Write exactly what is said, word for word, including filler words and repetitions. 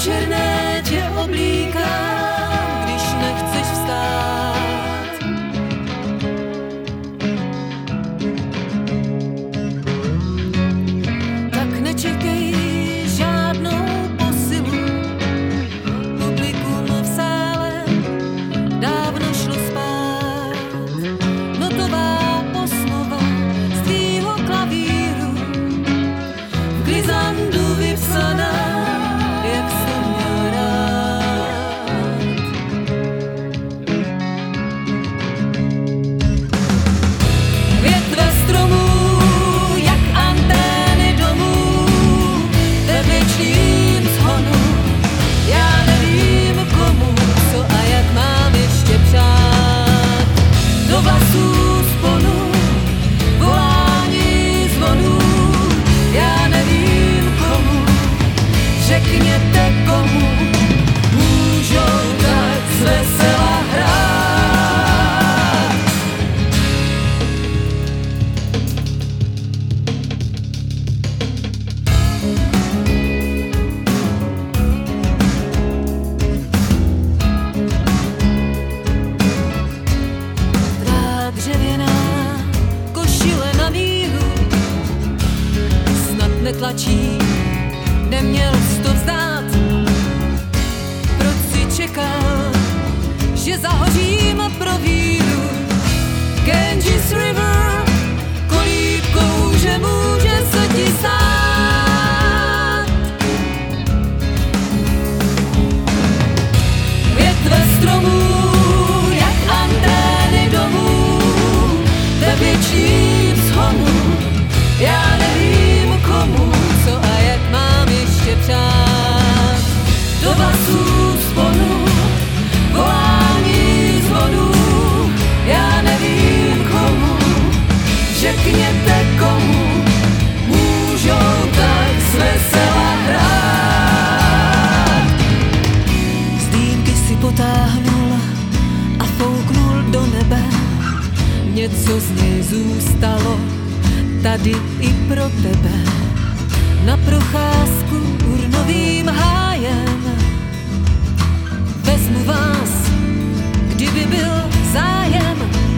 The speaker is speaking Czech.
černé tě oblíkám, když nechceš vstát. Tak nečekej žádnou posilu, publikum v sále dávno šlo spát. Notová osnova z tvýho klavíru, v glizandu vypsaná, jak jsem měl rád. Větve stromů, jak antény domů, ve věčným shonu. Já nevím komu, co a jak mám ještě přát. Do vlasů sponu, volání zvonů. Já nevím komu, řekněte komu, můžou tak zvesela hrát. Tvá dřevěná košile na míru snad netlačí, neměl jsi to vzdát. Proč si čekal, že zahořím pro víru? Ganges River, kolíbkou, že může se ti stát. Větve stromů, jak antény domů, ve věčným shonu. Já nevím komu, co a jak mám ještě přát. Do vlasů sponu, volání zvonů. Já nevím komu, řekněte komu, můžou tak zvesela hrát. Z dýmky si potáhnul a fouknul do nebe. Něco z něj zůstalo tady i pro tebe. Na procházku urnovým hájem vezmu vás, kdyby byl zájem.